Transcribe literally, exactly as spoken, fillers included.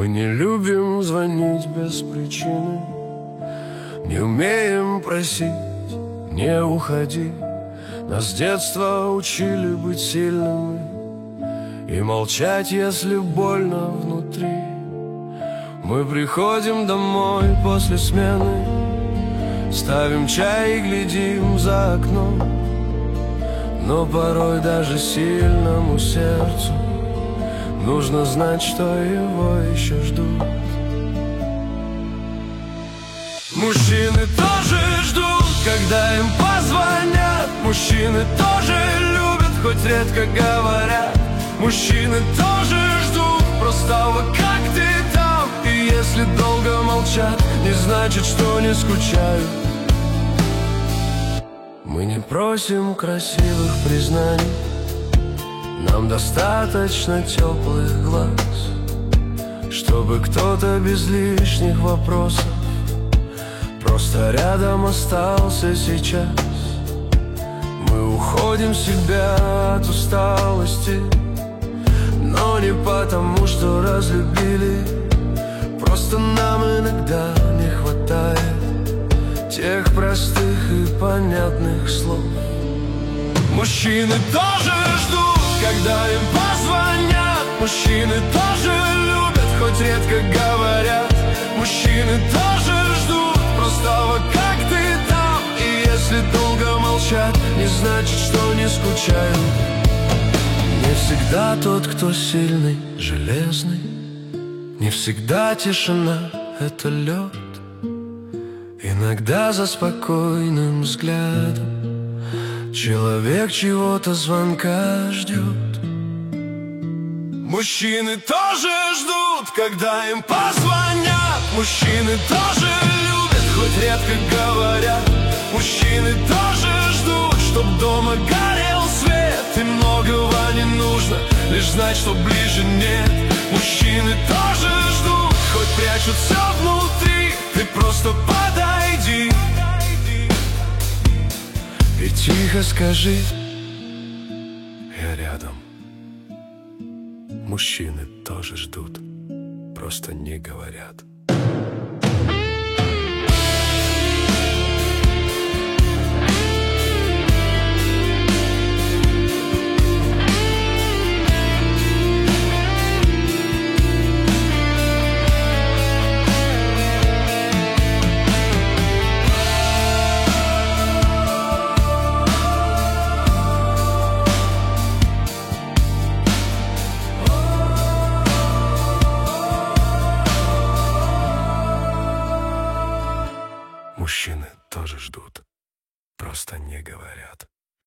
Мы не любим звонить без причины, не умеем просить, не уходи. Нас с детства учили быть сильными и молчать, если больно внутри. Мы приходим домой после смены, ставим чай и глядим за окном. Но порой даже сильному сердцу нужно знать, что его еще ждут. Мужчины тоже ждут, когда им позвонят. Мужчины тоже любят, хоть редко говорят. Мужчины тоже ждут простого «как ты там?». И если долго молчат, не значит, что не скучают. Мы не просим красивых признаний, нам достаточно теплых глаз, чтобы кто-то без лишних вопросов просто рядом остался сейчас. Мы уходим в себя от усталости, но не потому, что разлюбили. Просто нам иногда не хватает тех простых и понятных слов. Мужчины тоже ждут, когда им позвонят. Мужчины тоже любят, хоть редко говорят. Мужчины тоже ждут простого «как ты там?». И если долго молчат, не значит, что не скучают. Не всегда тот, кто сильный, железный. Не всегда тишина — это лед. Иногда за спокойным взглядом человек чего-то звонка ждет. Мужчины тоже ждут, когда им позвонят. Мужчины тоже любят, хоть редко говорят. Мужчины тоже ждут, чтоб дома горел свет. И многого не нужно, лишь знать, что ближе нет. Мужчины тоже ждут, хоть прячут все внутри. Ты просто подойди и тихо скажи: я рядом. Мужчины тоже ждут, просто не говорят. Мужчины тоже ждут, просто не говорят.